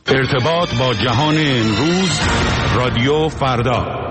ارتباط با جهان امروز، رادیو فردا.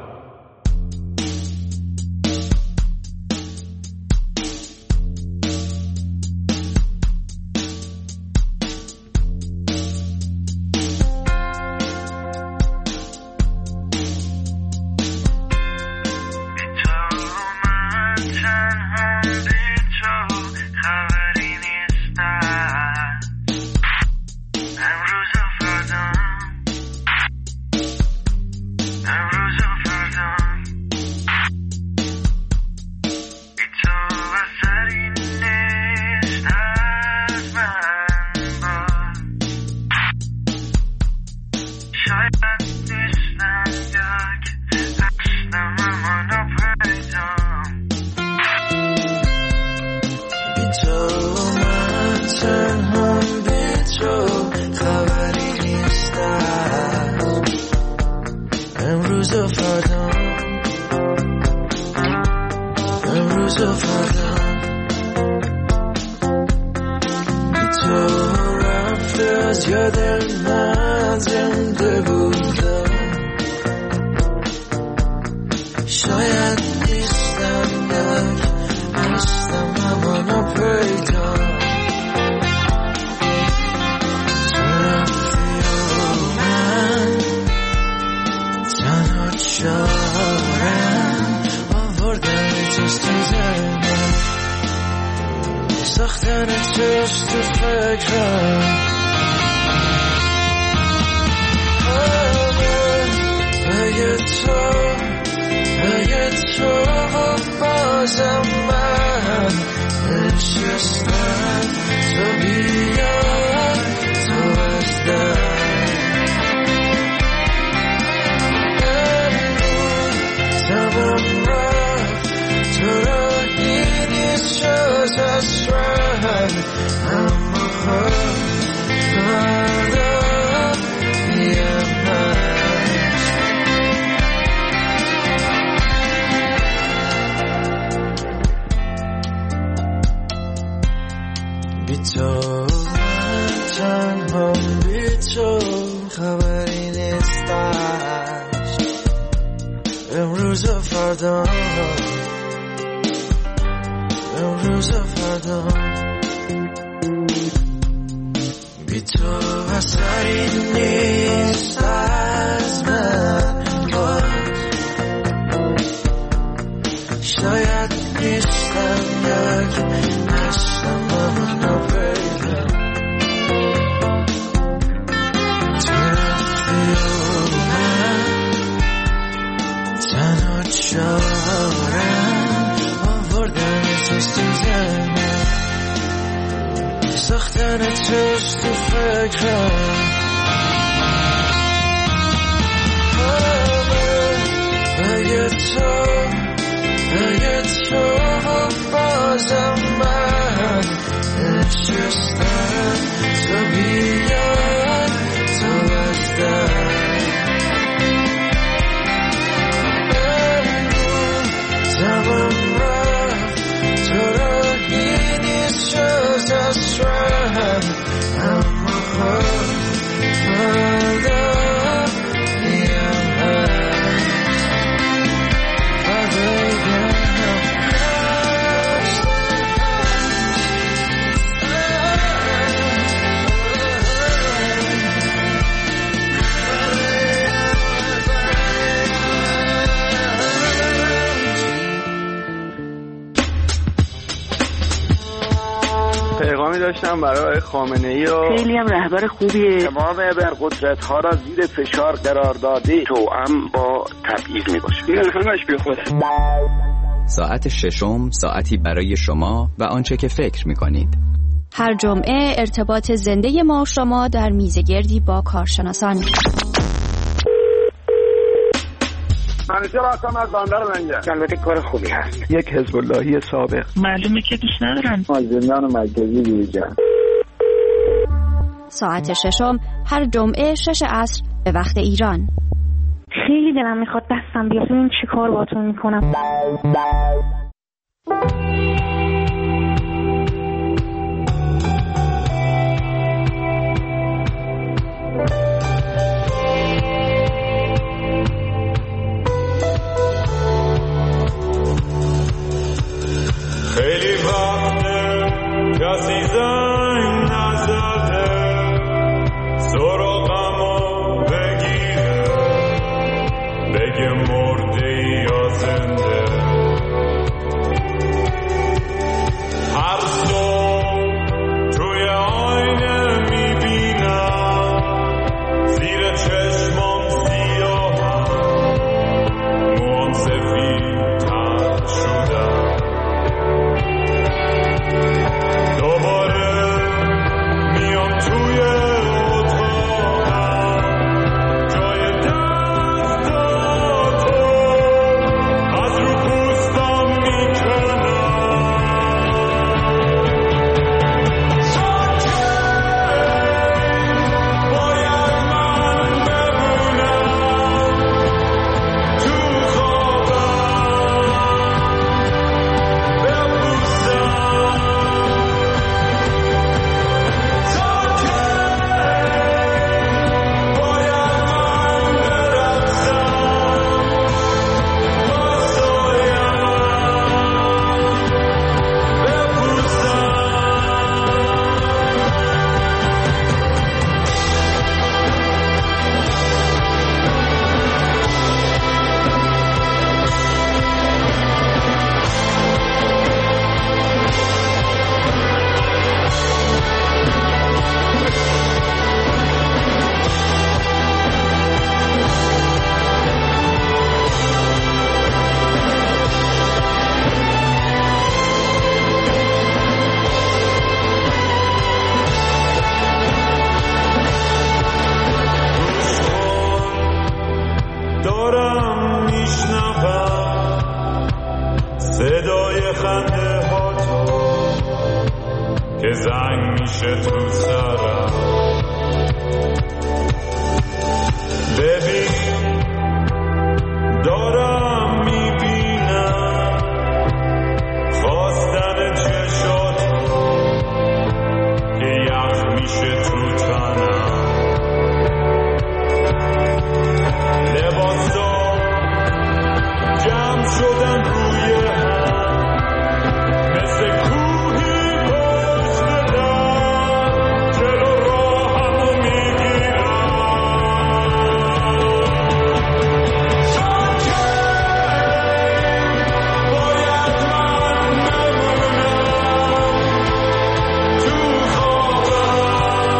داشتم برای خامنه‌ای و خیلی هم رهبر خوبیه. تمام ابرقدرت‌ها را زیر فشار قرار داده توأم با تبعیض میباشه. این همش بیخوده. ساعت ششم، ساعتی برای شما و آنچه که فکر میکنید. هر جمعه ارتباط زنده ما و شما در میزگردی با کارشناسان. منیژه راستم از بندر منجه. البته کار خوبی هست. یک حزب اللهی سابق. معلومه که دوست ندارن. زندان مرکزی بیرجان. ساعت ششم هر جمعه 6 عصر به وقت ایران. خیلی دلم میخواد دستم بیاد ببین چی کار باهاتون میکنم. خنده ها تو که زنگ میشه تو سرم. ببین دارم میبینم خواستن چشاتو که یخ میشه تو تنم. لباسا جمع شدن روی هم مثل کوهی پشت در جلو راهمو میگیرم. باید من بمونم تو خوابم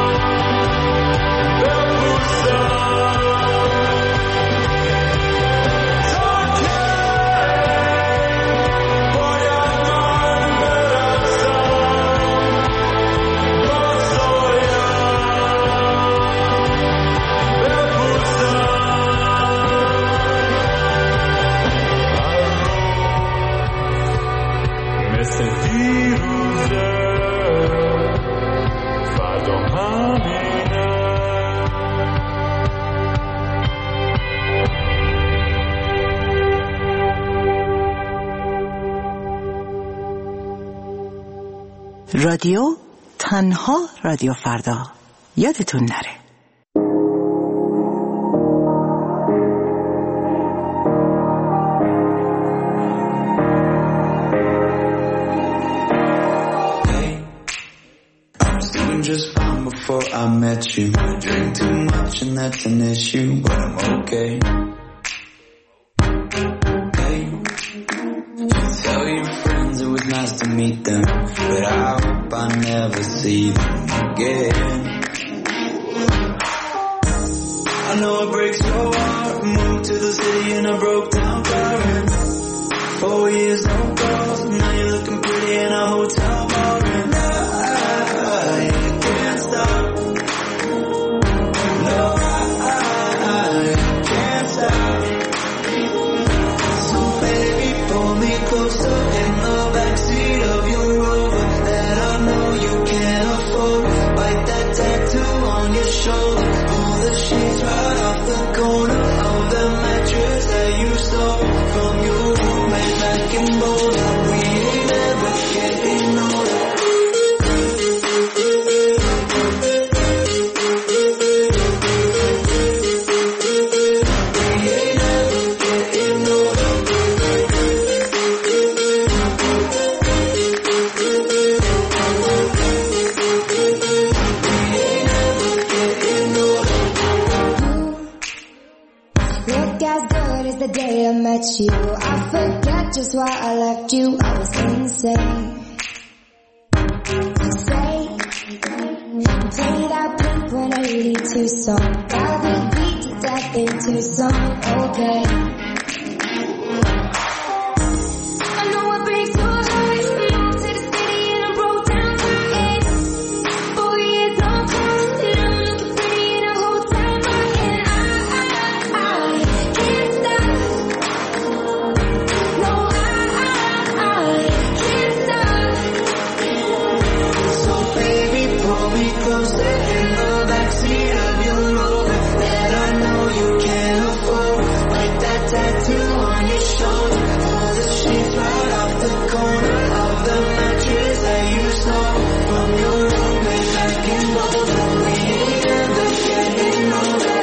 بپوسم. رادیو تنها رادیو فردا. یادتون نره. Just fine before I met you. I drink too much and that's an issue, but I'm okay. Hey, you tell your friends it was nice to meet them, but I hope I never see them again. I know it breaks your heart. Moved to the city in a broke down car. 4 years no calls. Now you're looking pretty in a hotel bar. And I can't stop. No, I can't stop. So baby, pull me closer in the backseat of your Rover that I know you can't afford. Bite that tattoo on your shoulder. Pull the sheets right off the corner of the mattress that you stole from your roommate back in Boulder. We ain't ever getting older. You, I forget just why I left you. I was insane. Say, play that Blink-182 song. I'll be beat to death in Tucson. Okay. I know it breaks your heart. Moved to the city in a broke down car. 4 years no calls, and I'm looking pretty in a hotel bar. And I can't stop. Closer in the backseat of your Rover that I know you can't afford. Like that tattoo on your shoulder. Pull the sheets right off the corner of the mattress that you stole from your roommate back in Boulder. We ain't ever getting older.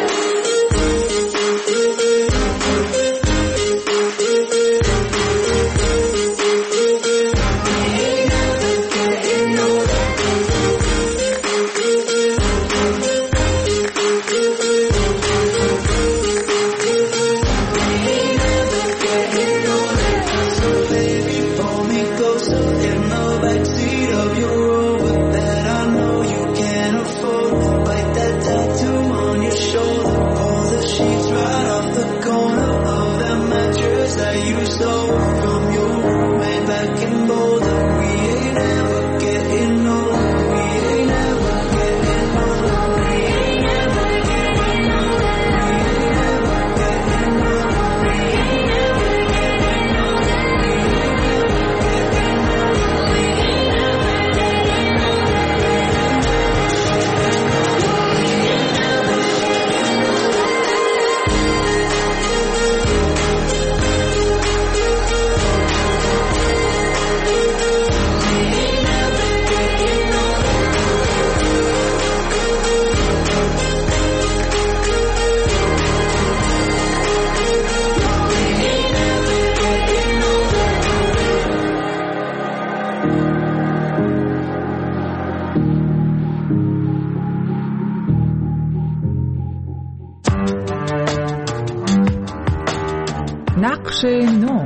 نقش نو.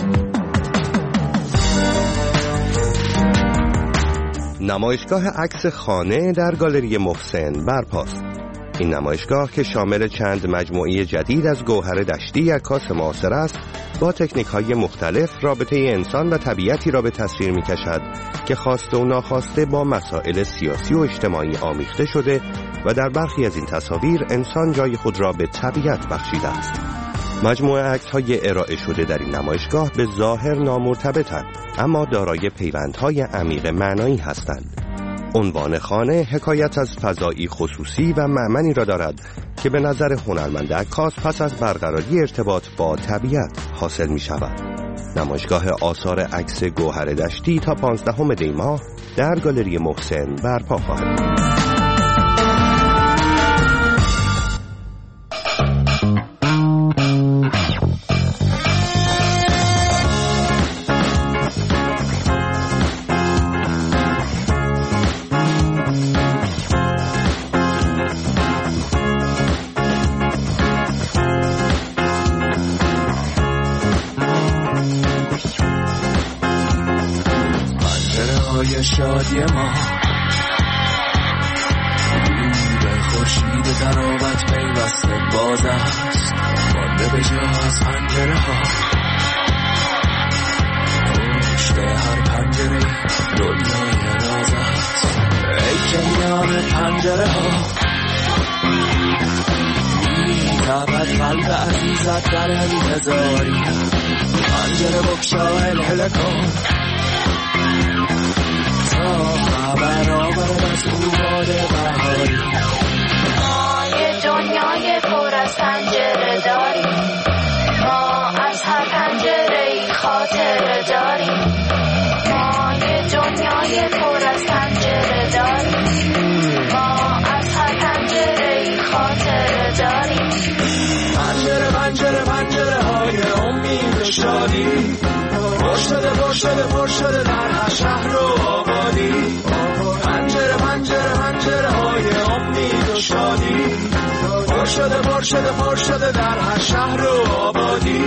نمایشگاه عکس خانه در گالری محسن برپاست. این نمایشگاه که شامل چند مجموعه جدید از گوهر دشتی عکاس معاصر است، با تکنیک‌های مختلف رابطه انسان و طبیعتی را به تصویر می‌کشد که خواسته و ناخواسته با مسائل سیاسی و اجتماعی آمیخته شده و در برخی از این تصاویر انسان جای خود را به طبیعت بخشیده است. مجموعه عکس‌های ارائه شده در این نمایشگاه به ظاهر نامرتبطند، اما دارای پیوندهای عمیق معنایی هستند. عنوان خانه حکایت از فضایی خصوصی و مأمنی را دارد که به نظر هنرمند عکاس پس از برقراری ارتباط با طبیعت حاصل می شود. نمایشگاه آثار عکس گوهر دشتی تا 15 دی ماه در گالری محسن برپا خواهد بود. شادی ما به خورشید تراوت پیوسته باز است، مانده به جا از پنجره ها. پشت هر پنجره دنیای راز است، ای که میان پنجره ها میتابد قلب عزیزت در انتظاری. پنجره بکشا هلهله کن خبر آورد از باد بهاری. ما یه دنیای پر از پنجره داریم، ما از هر پنجره‌ای خاطره داریم. ما یه دنیای پر از پنجره داریم، ما از هر پنجره‌ای خاطره داریم. پنجره پنجره پنجره های امید شادی، پر شده در هر شهر و آبادی. پنجره پنجره پنجره های امید و شادی، پر شده در هر شهر و آبادی.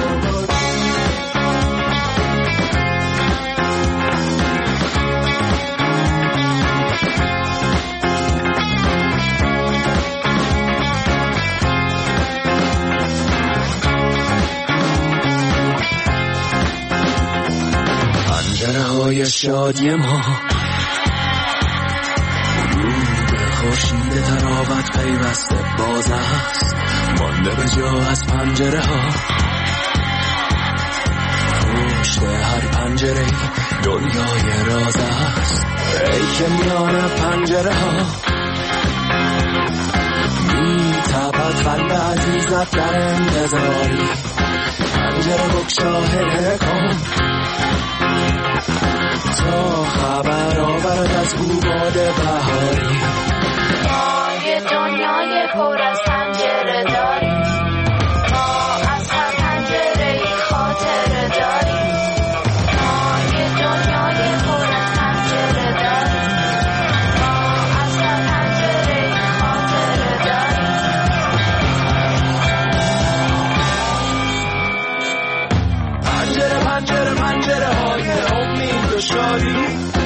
پنجره های شادی ما به خورشید تراوت پیوسته باز است، مانده به جا از پنجره ها. پشت هر پنجره دنیای راز است، ای که میان پنجره ها میتابد قلب عزیزت در انتظاری. پنجره بکشا هلهله کن تا خبر آورد از باد بهاری. ما یه دنیای پر از پنجره داریم، ما از هر پنجره‌ای خاطره داریم. ما یه دنیای پر از پنجره داریم، ما از هر پنجره‌ای خاطره داریم. پنجره پنجره پنجره های امید و شادی،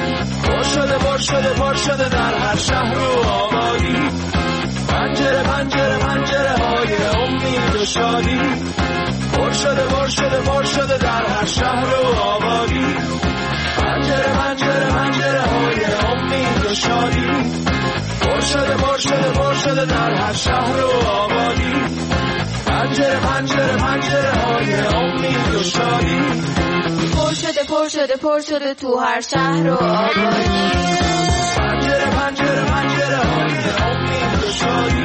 پر شده در هر شهر و آبادی. پنجره پنجره پنجره های امید و شادی، پر شده در هر شهر و آبادی. پنجره پنجره پنجره های امید و شادی، پر شده در هر شهر و آبادی. پنجره پنجره پنجره های امید و شادی، پر شده تو هر شهر و آبادی. پنجره پنجره پنجره های امید و شادی،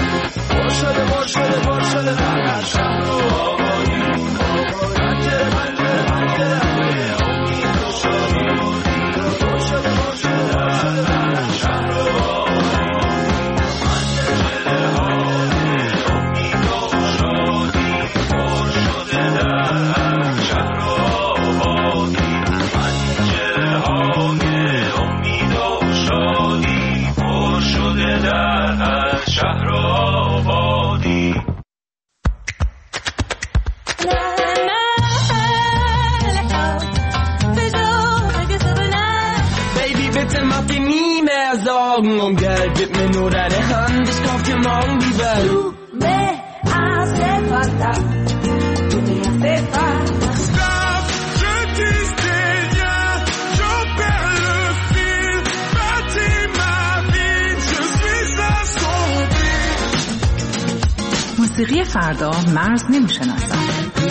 پر شده در هر شهر و آبادی. پنجره پنجره پنجره های امید و شادی، پر شده در هر شهر و آبادی. پنجره های امید و شادی، پر شده در هر شهر و آبادی. پنجره های امید و شادی، پر شده Morgen und Geld, gib mir nur deine Hand, ich kauf dir morgen die Welt. Tu me hace falta, tu me hace falta. Stop, je dis rien, j'en perds le fil, bâtis ma vie, je suis assombri. موسیقی فردا مرز نمیشناسد.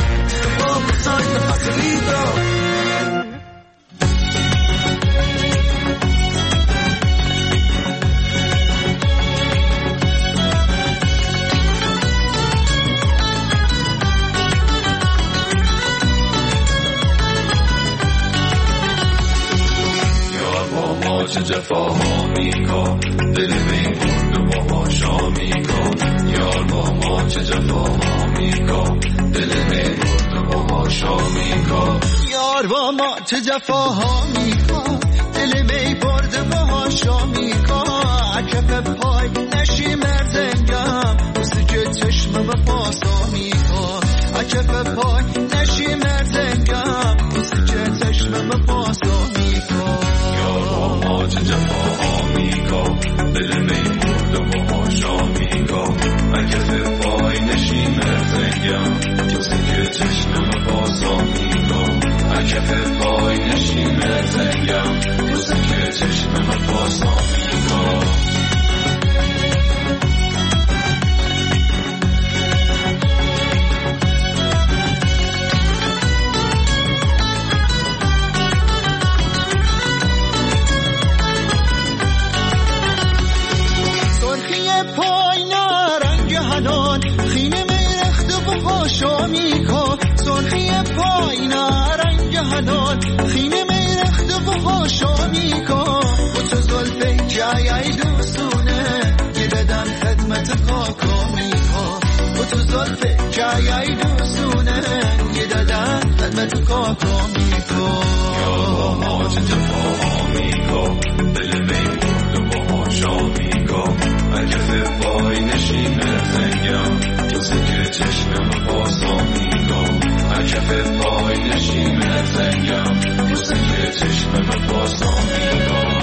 چه جفاها میکن دل می برد و باهاشا میکن یار با ما چه جفاها میکن دل می برد و باهاشا میکن یار با ما چه جفاها میکن دل می برد و باهاشا میکن عکف پای نشی مرزنگم موسیقی چشم و پاسا میکن عکف پای نشی مرزنگم موسیقی چشم و پاسا میکن چه جفاها میکن دل می برد و باهاشا میکن عکف پای نشیم زنگم موسیقی چشمم پاسا میکن عکف پای نشیم زنگم موسیقی چشمم پاسا میکن سرخی پای نارنج حلال خینه میرخت و هاشا میکن با تو زلفه جایی دوستونه یه ددن خدمت کاکا میکن با تو زلفه جایی دوستونه یه ددن خدمت کاکا میکن یا ما چه جفاها میکن دل می برد و باهاشا میکن عکف پای نشیم زنگم موسیقی چشمم پاسا میکن عکف پای نشیم زنگم موسیقی چشمم پاسا میکن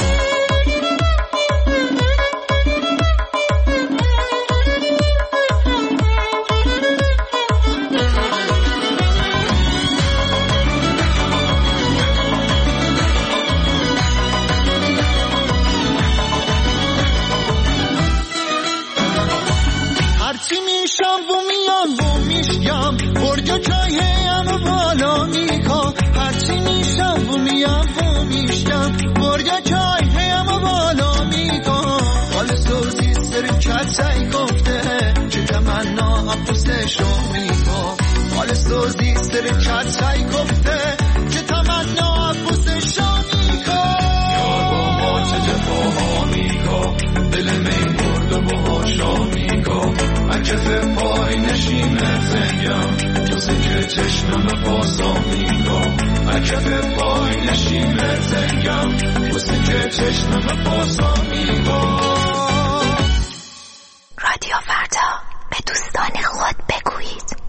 سعی گفته چه تمنا پوستشو میکن حال سوزی سرکت سعی گفته چه تمنا پوستشو میکن یار با ما چه جفاها میکن دل می برد و باهاشا میکن عکف پای نشیم زنگم موسیقی چشمم پاسا میکن عکف پای نشیم زنگم موسیقی چشمم پاسا میکن رادیو فردا به دوستان خود بگویید.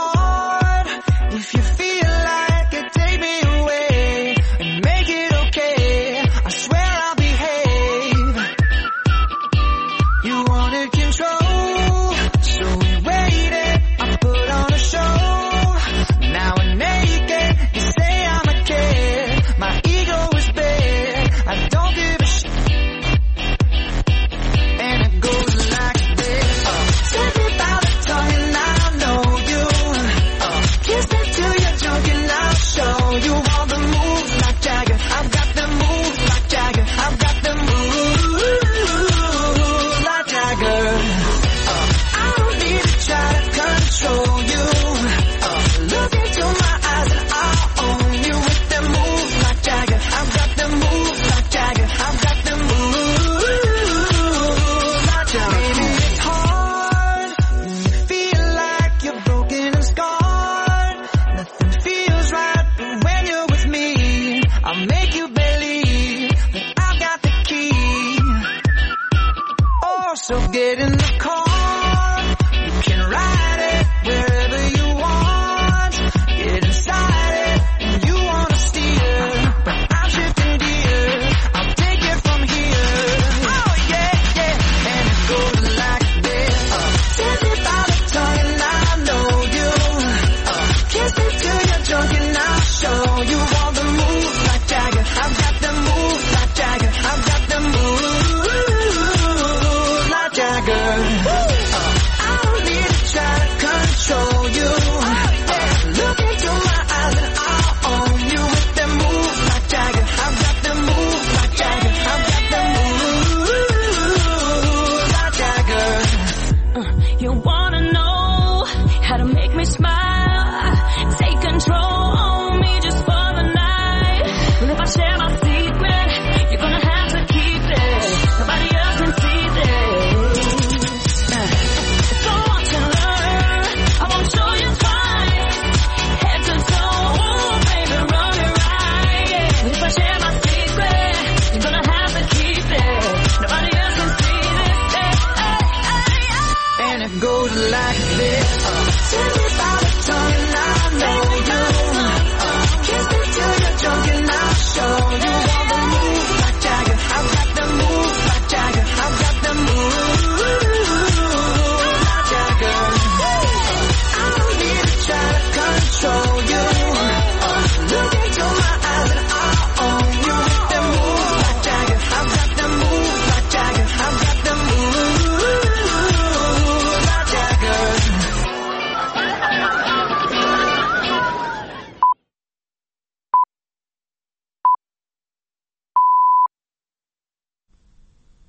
If you feel like it, take me away and make it okay.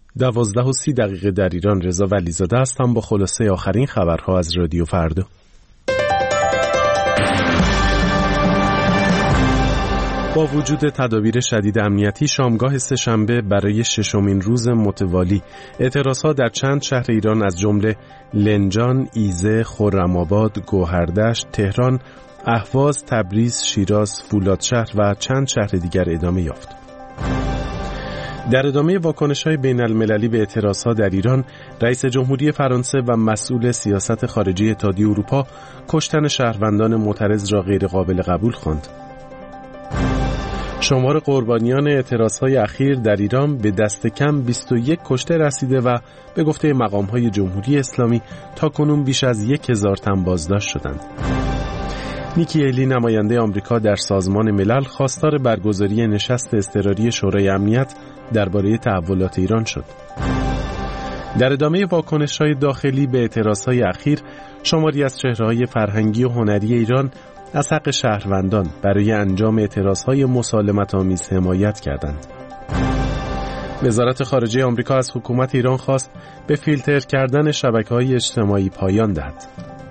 12:30 در ایران. رضا ولیزاده هستم با خلاصه آخرین خبرها از رادیو فردا. با وجود تدابیر شدید امنیتی، شامگاه سه‌شنبه برای ششمین روز متوالی اعتراضها در چند شهر ایران از جمله لنجان، ایزه، خرم‌آباد، گوهردشت، تهران، اهواز، تبریز، شیراز، فولادشهر و چند شهر دیگر ادامه یافت. در ادامه واکنش‌های بین‌المللی به اعتراضها در ایران، رئیس جمهوری فرانسه و مسئول سیاست خارجی اتحادیه اروپا کشتن شهروندان معترض را غیرقابل قبول خواند. شمار قربانیان اعتراضهای اخیر در ایران به دست کم 21 کشته رسیده و به گفته مقام‌های جمهوری اسلامی تاکنون بیش از 1000 تن بازداشت شدند. نیکی هیلی، نماینده آمریکا در سازمان ملل، خواستار برگزاری نشست اضطراری شورای امنیت درباره تحولات ایران شد. در ادامه واکنش‌های داخلی به اعتراضهای اخیر، شماری از چهره‌های فرهنگی و هنری ایران از حق شهروندان برای انجام اعتراضهای مسالمت‌آمیز حمایت کردند. وزارت خارجه آمریکا از حکومت ایران خواست به فیلتر کردن شبکه‌های اجتماعی پایان دهد.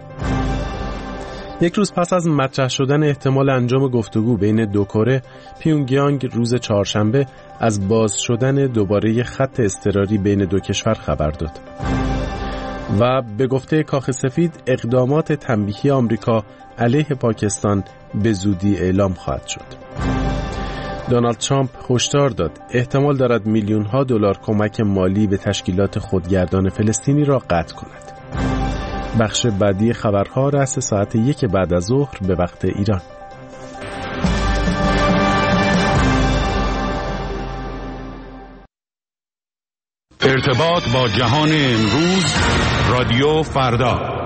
یک روز پس از مطرح شدن احتمال انجام گفتگو بین دو کره، پیونگیانگ روز چهارشنبه از باز شدن دوباره خط اضطراری بین دو کشور خبر داد و به گفته کاخ سفید اقدامات تنبیهی آمریکا علیه پاکستان به زودی اعلام خواهد شد. دونالد ترامپ هشدار داد احتمال دارد میلیون‌ها دلار کمک مالی به تشکیلات خودگردان فلسطینی را قطع کند. بخش بعدی خبرها رأس ساعت 1 بعد از ظهر به وقت ایران. ارتباط با جهان امروز، رادیو فردا.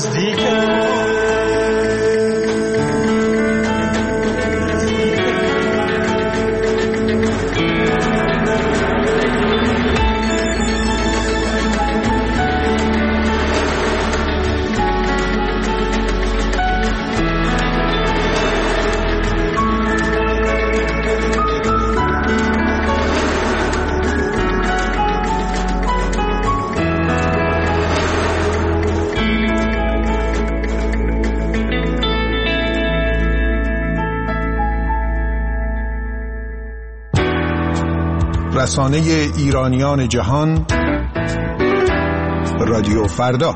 نزدیکه رسانه ایرانیان جهان رادیو فردا.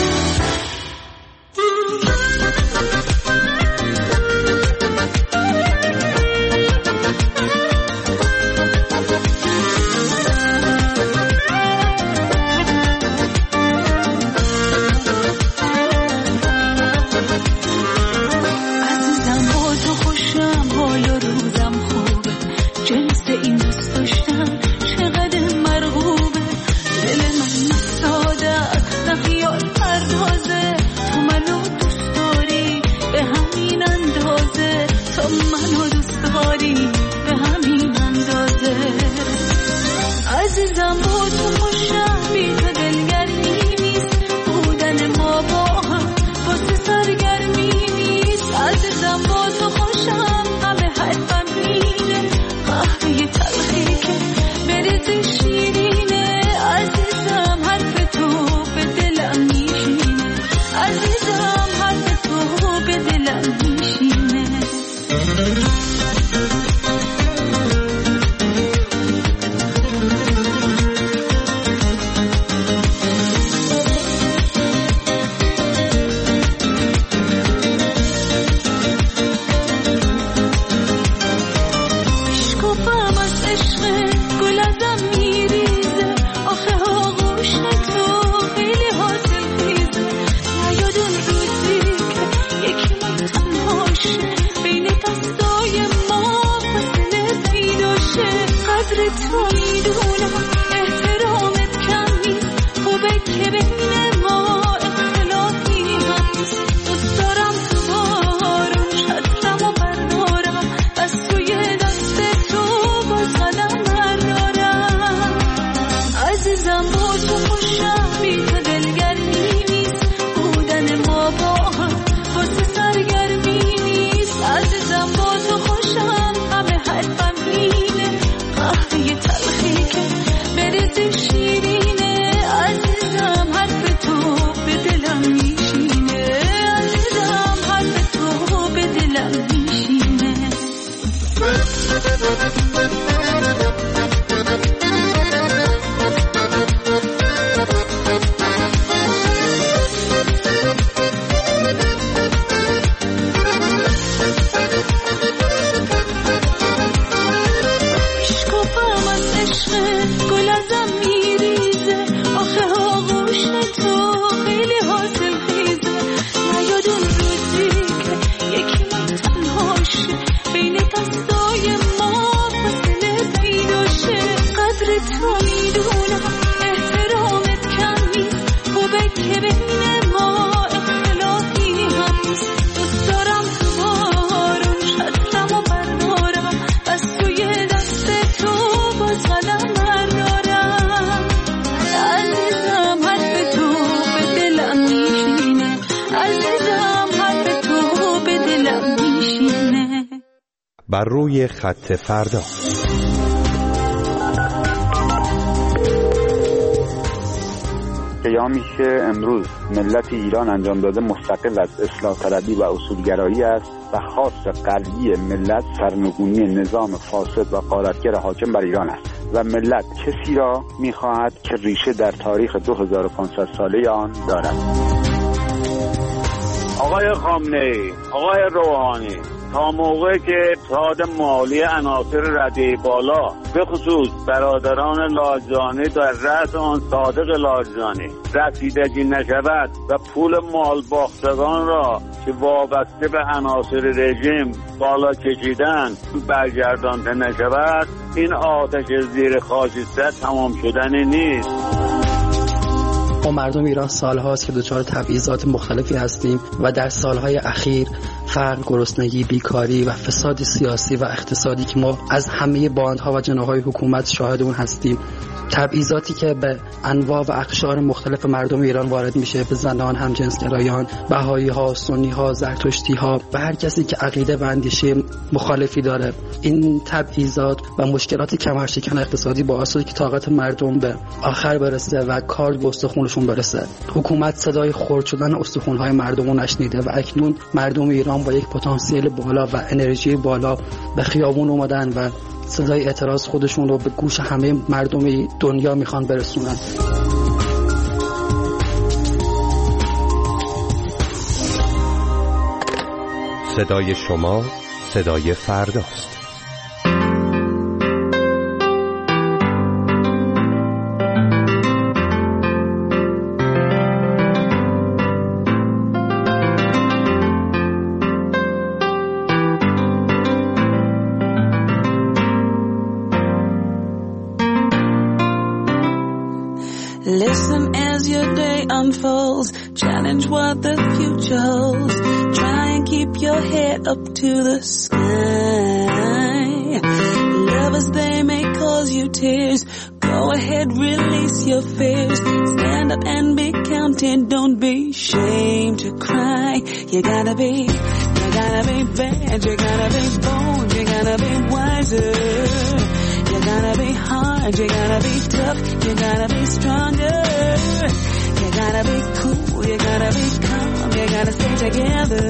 بر روی خط فردا. قیامی که امروز ملت ایران انجام داده مستقل از اصلاح طلبی و اصولگرایی است و خاص قلبی ملت سرنگونی نظام فاسد و غارتگر حاکم بر ایران است و ملت کسی را می‌خواهد که ریشه در تاریخ 2500 ساله آن دارد. آقای خامنه‌ای، آقای روحانی، تا موقعی که اتحاد مالی عناصر رده بالا به خصوص برادران لاجانی در رأس آن صادق لاجانی رسیدگی نشود و پول مال باختگان را که وابسته به عناصر رژیم بالا کشیدن برگردانده نشود، این آتش زیر خاکستر تمام شدنی نیست. ما مردم ایران سالهاست که دچار تبعیضات مختلفی هستیم و در سالهای اخیر فقر، گرسنگی، بیکاری و فساد سیاسی و اقتصادی که ما از همه باندها و جناحهای حکومت شاهد اون هستیم، تبعیضاتی که به انواع و اقشار مختلف مردم ایران وارد میشه، به زنان، همجنسگرایان، بهایی‌ها، سنی‌ها، زرتشتی‌ها و هر کسی که عقیده و اندیشه مخالفی داره. این تبعیضات و مشکلات کمرشکن اقتصادی باعث شده که طاقت مردم به آخر برسه و کار به استخونشون برسه. حکومت صدای خرد شدن استخون‌های مردم رو نشنیده و اکنون مردم ایران با یک پتانسیل بالا و انرژی بالا به خیابون اومدن و صدای اعتراض خودشون رو به گوش همه مردم دنیا میخوان برسونن. صدای شما صدای فرداست. Listen as your day unfolds, challenge what the future holds, try and keep your head up to the sky. Lovers, they may cause you tears, go ahead, release your fears, stand up and be counted, don't be ashamed to cry. You gotta be bad, you gotta be bold, you gotta be wiser. You gotta be hard, you gotta be tough, you gotta be stronger. You gotta be cool, you gotta be calm, you gotta stay together.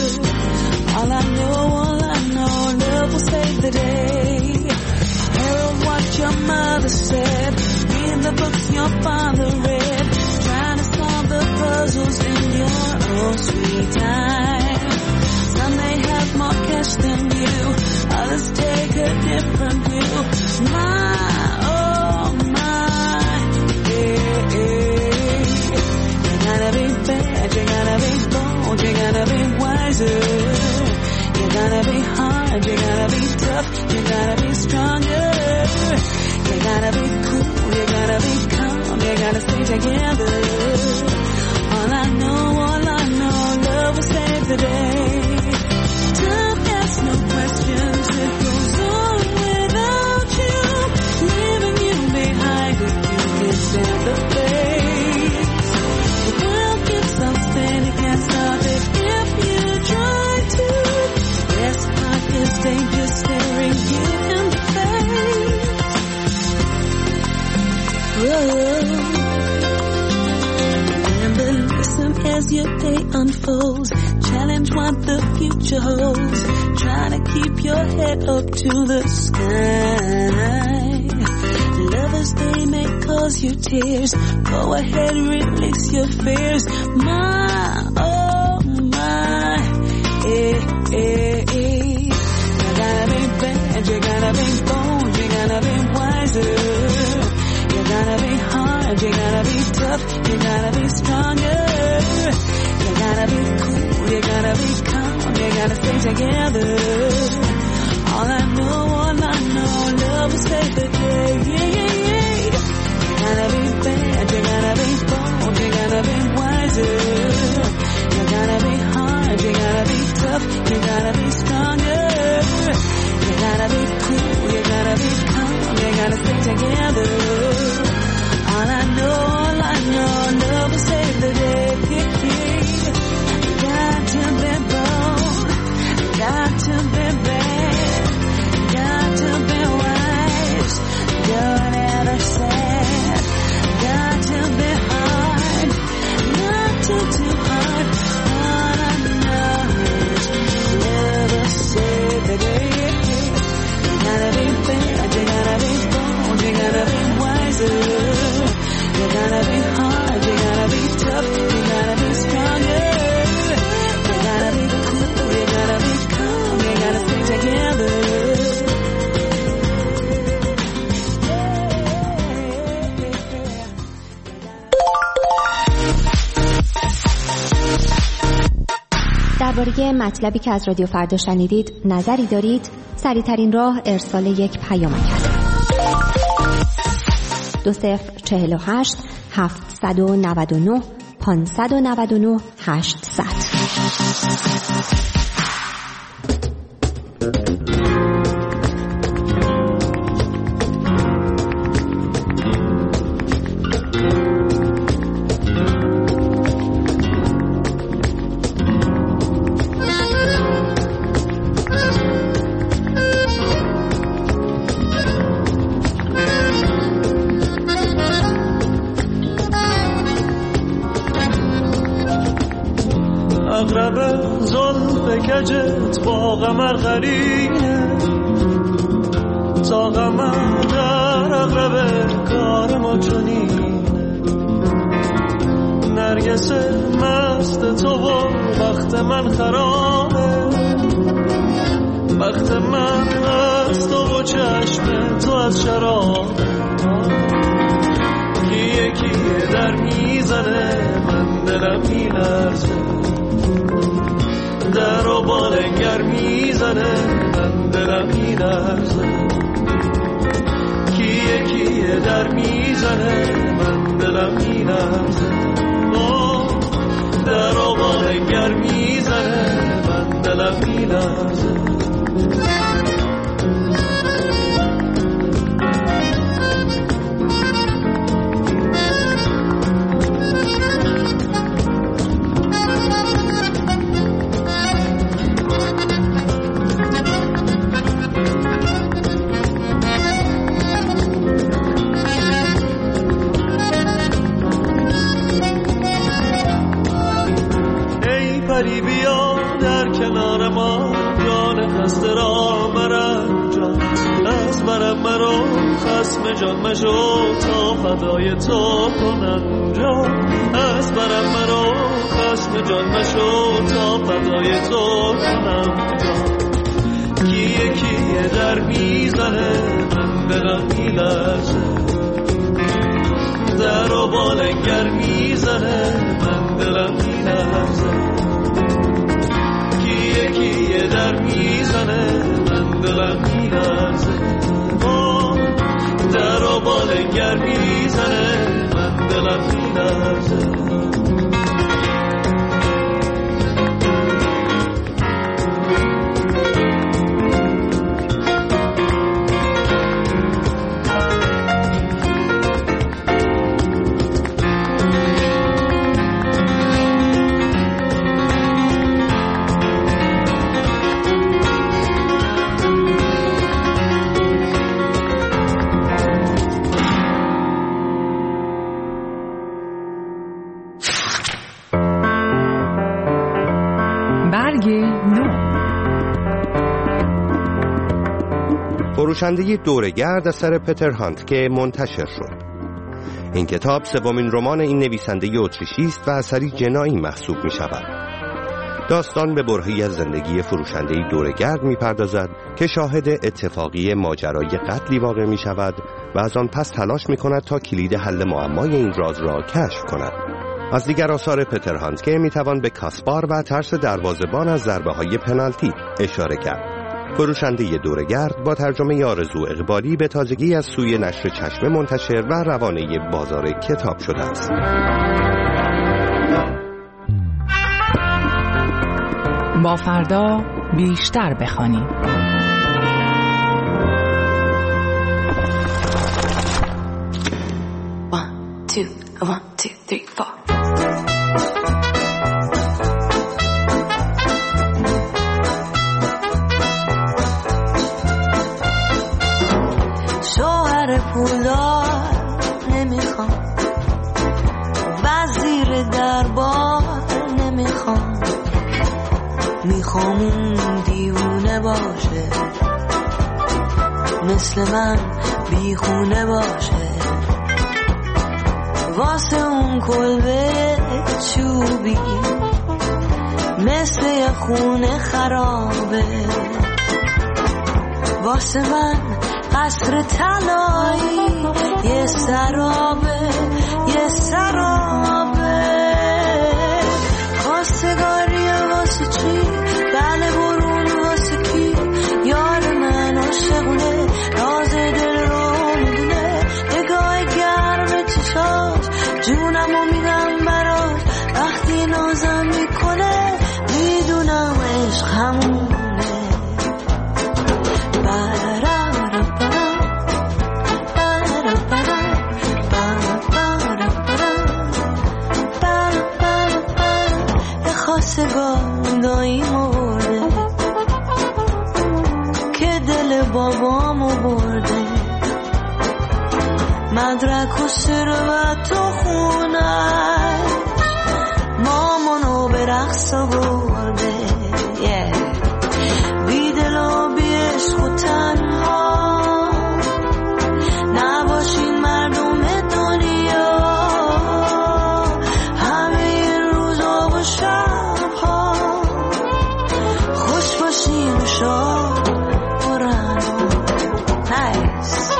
All I know, love will save the day. Hear what your mother said, read the books your father read, trying to solve the puzzles in your own sweet time. Some may have more cash than you, others take a different view. My, oh my, yeah, yeah. You gotta be bad, you gotta be bold, you gotta be wiser. You gotta be hard, you gotta be tough, you gotta be stronger. You gotta be cool, you gotta be calm, you gotta stay together. All I know, love will save the day. Time asks no questions, it goes on without you, leaving you behind if you can stand the pace. The world keeps on spinning, can't stop it if you try to. Best part is danger staring you in the face. Whoa. Remember, listen as your day unfolds, challenge what the future holds, try to keep your head up to the sky. Lovers, they may cause you tears, go ahead, release your fears. My, oh my, eh, eh, eh. You gotta be bad, you gotta be bold, you gotta be wiser. You gotta be hard, you gotta be tough, you gotta be stronger. You gotta be cool, you gotta be calm, you gotta stay together. All I know, love will save the day. Yeah, yeah, yeah. You gotta be bad, you gotta be bold, you gotta be wiser. You gotta be hard, you gotta be tough, you gotta be stronger. You gotta be cool, you gotta be calm, you gotta stay together. All I know, love will save the day. Got to be bold, got to be bad, got to be wise, good and sad, got to be hard, not too hard. All I know is never save the day. You gotta be bad, you gotta be bold, you gotta be wiser. You gotta be hard, you gotta be tough, you gotta be stronger. You gotta be cool, you gotta be calm, you gotta stay together. درباره مطلبی که از رادیو فردا شنیدید نظری دارید؟ سریع‌ترین راه ارسال یک پیامک است. 2048 7 899 599 800. کجت با قمر قرینه تا قمر در اغرب کار ما چنینه نرگس مست تو و وقت من خرابه وقت من از تو و چشم تو از شرابه کیه کیه در میزنه من دلم میلرزه در و بالنگر میزنه من دلم میلرزه کیه کیه در میزنه من دلم میلرزه در و بالنگر میزنه من دلم میلرزه پری بیا در کنار ما جان خسته را مرم جان از برم مرا خسم جان مشو تا فدای تو کنم جان از برم مرا خسم جان مشو تا فدای تو کنم جان کیه کیه در میزنه من دلم میلرزه در و بالنگر میزنه من دلم میلرزه کیه در میزنه من دلم میلرزه در و بالنگر میزنه من دلم میلرزه فروشنده دوره‌گرد اثر پتر هاندکه منتشر شد. این کتاب سومین رمان این نویسنده اتریشی است و اثری جنایی محسوب می شود. داستان به برهه‌ای از زندگی فروشنده دوره‌گرد می پردازد که شاهد اتفاقی ماجرای قتلی واقع می شود و از آن پس تلاش می کند تا کلید حل معمای این راز را کشف کند. از دیگر آثار پتر هاندکه می توان به کاسپار و ترس دروازه‌بان از ضربه‌های پنالتی اشاره کرد. فروشنده دوره‌گرد با ترجمه آرزو اقبالی به تازگی از سوی نشر چشمه منتشر و روانه بازار کتاب شده است. با فردا بیشتر بخوانید. One, two, three, four. پولدار نمیخوام وزیر دربار نمیخوام میخوام اون دیوونه باشه مثل من بیخونه باشه واسه اون کلبه چوبی مثل یه خونه خرابه واسه من قصر طلایی یه سرابه خواستگاری واسه چی بله برون واسه کی یار من عاشقونه راز دل رو میدونه نگاه گرم چشاش جونم خواستگار داییمو برده که دل بابامو برده مدرک و ثروت و خونه مامانو به رقص برده بی دل و بی عشق و تنها نباشین مردم دنیا همه روزا و شبها خوش باشین و شاد برن نایس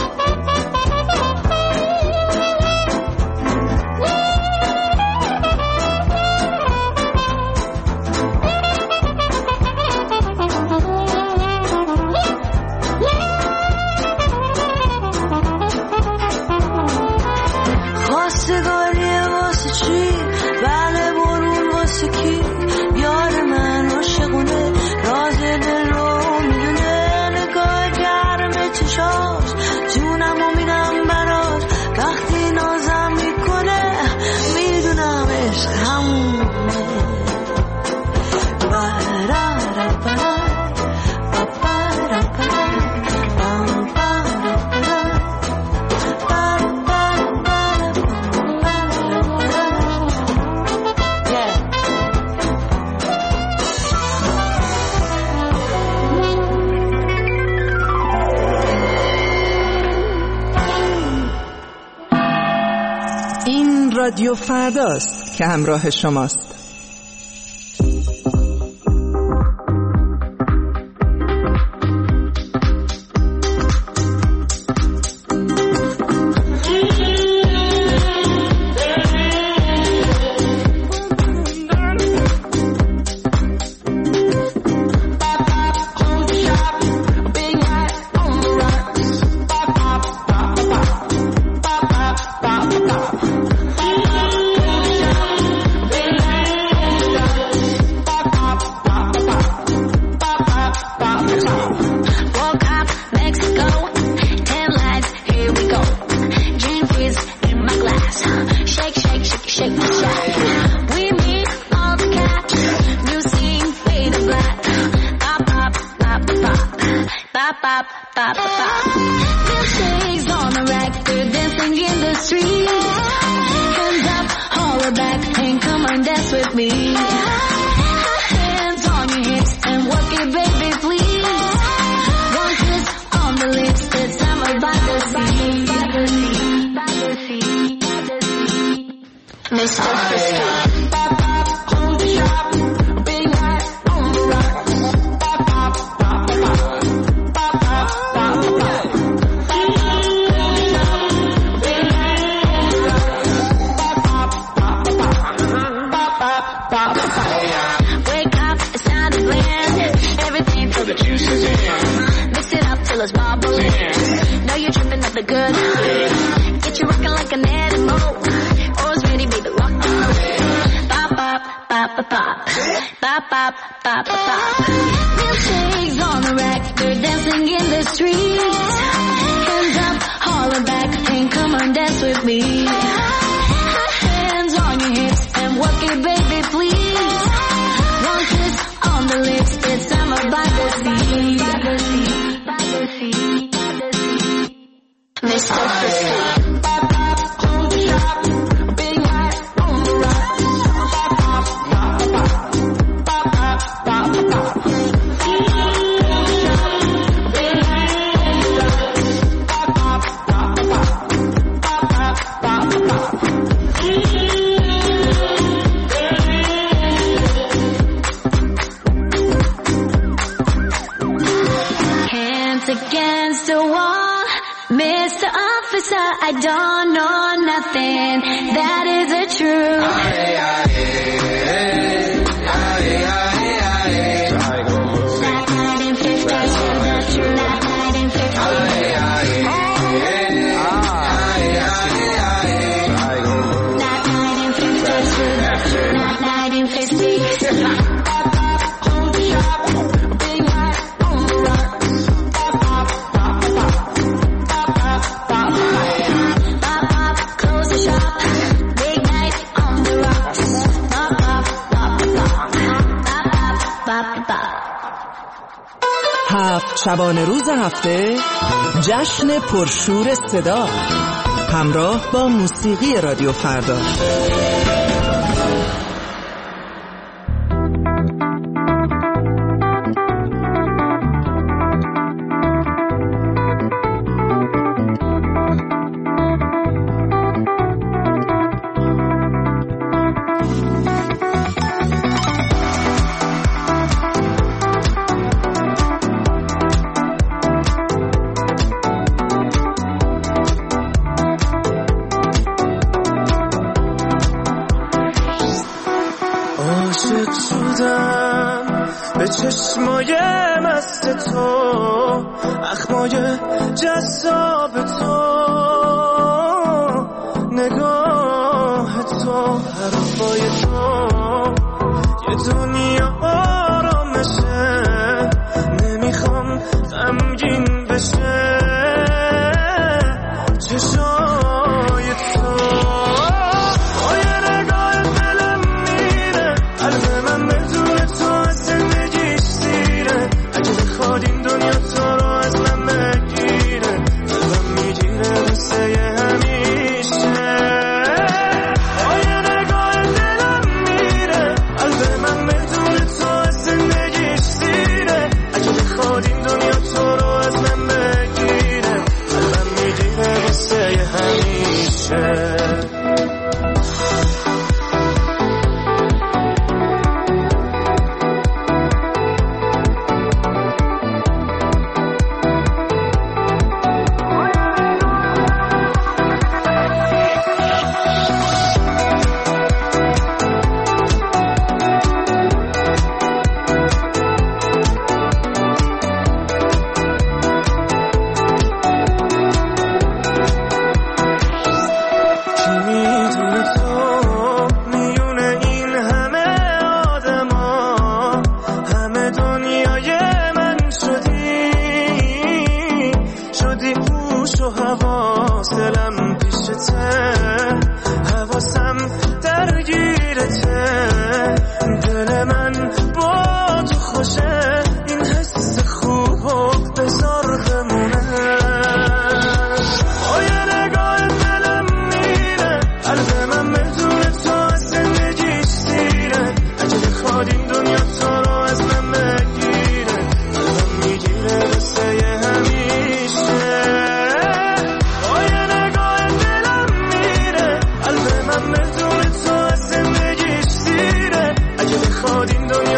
رادیو فرداست که همراه شماست. هفت شبانه روز هفته جشن پرشور صدا همراه با موسیقی رادیو فردا. به چشمای مست تو، اخمای جذاب تو، نگاه تو، حرفای تو، یه دنیا آرامشه، نمیخوام غمگین بشه چشای تو. این دنیا